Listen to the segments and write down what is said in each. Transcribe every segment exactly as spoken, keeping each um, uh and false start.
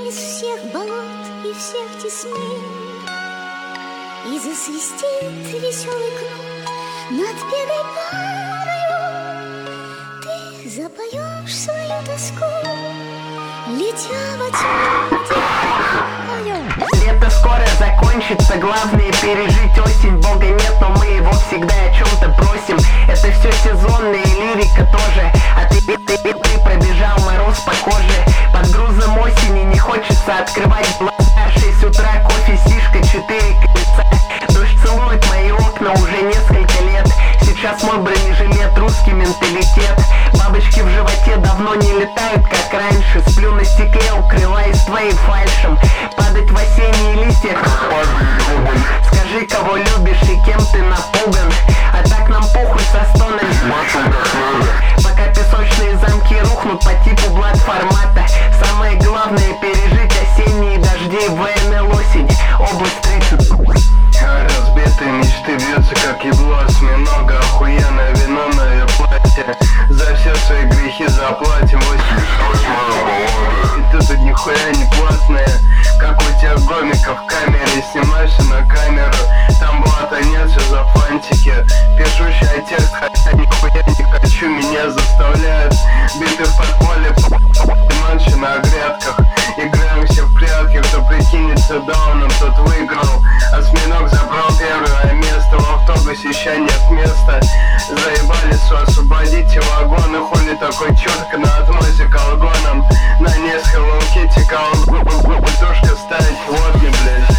из всех болот и всех тесней, и засвистит веселый кнут над пегой парою. Ты запоешь свою тоску, летя во тьму. Лето скоро закончится, главное пережить осень. Бога нет, но мы его всегда о чем-то просим. Это все сезонно и лирика тоже. А ты, ты, ты, ты пробежал мороз по коже. Под грузом осени не хочется открывать глаза. Шесть утра, кофе, сишка, четыре колеса. Дождь целует мои окна уже несколько лет. Сейчас мой бронежилет, русский менталитет. Бабочки в животе давно не летают, как раньше. Сплю на стекле, укрываясь твоим фальшем. Падать в осенние листья. Скажи, кого любишь и кем ты напуган. А так нам похуй со стонами. Пока песочные замки рухнут по типу блат формата. Самое главное пережить осенние дожди. ВНЛ осень, область тридцать. Разбитые мечты бьются, как ебло осьминога. Охуенное вино на ее платье. За все свои грехи заплатим. И ты тут нихуя не платная, как у тех гомиков в камере. Снимаешься на камеру, там блата нет, все за фантики. Пишущий текст, хотя нихуя не хочу. Меня заставляют биты в подполье. Манчи на грядках. Играем все в прятки. Кто прикинется дауном, тот выиграл. Осьминог забрал первое место. В автобусе ща нет места. Заебали все, освободите вагоны. Хули такой четко на отмозе колгоном. На несколько Hello Kitty колгон. Бутушка ставить водки, блядь.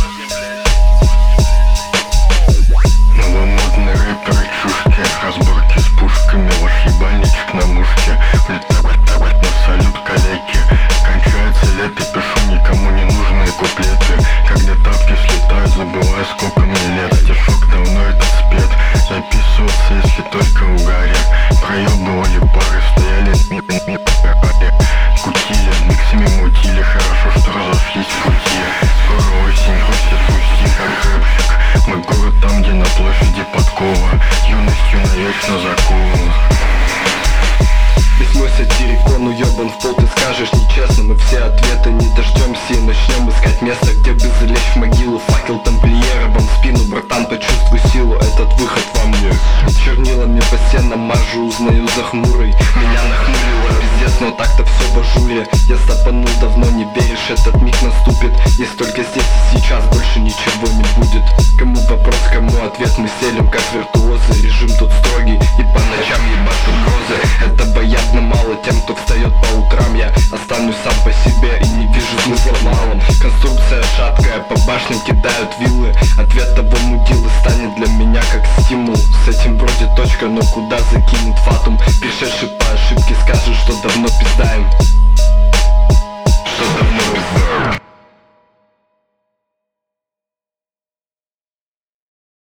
Новомодные рэперы чушки. Разборки с пушками. Ваш ебальничек на мушке. Влетает на салют коллеги. Кончается лето, пишу никому не нужные куплеты. Когда тапки слетают, забываю, сколько мне лет. Стишок давно этот спет. Записывался, если только угаря. Проебывали пары, стояли ми ми ми кутили, миксами мутили. Хорошо, что разошлись в пути. Скоро осень, хочет пусти, как рэпчик. Мой город там, где на площади подкова. Юностью навечно закован. Весь мой сатирикон уебан в пол, ты скажешь нечестно. Мы все ответы не дождемся и начнем искать место, где бы залечь в могилу. Факел тамплиера, в спину, братан, почувствуй силу, этот выход во мне. Чернилами по стенам мажу, узнаю за хмурой. Меня нахмурило пиздец, но так-то все божуре. Я стопанул, давно не веришь, этот миг наступит. Есть только здесь и сейчас, больше ничего не будет. Кому вопрос, кому ответ, мы селим как виртуозы. Режим тут строгий и по ночам ебашут грозы. Это боятно мало тем, кто встает по утрам. Я останусь сам по себе и не вижу смысла в малом. Конструкция шаткая, по башням кидают виллы. Ответ того мудилы станет для меня как стимул. С этим вроде точка, но куда закинет фатум? Пришедший по ошибке скажет, что давно пиздаем.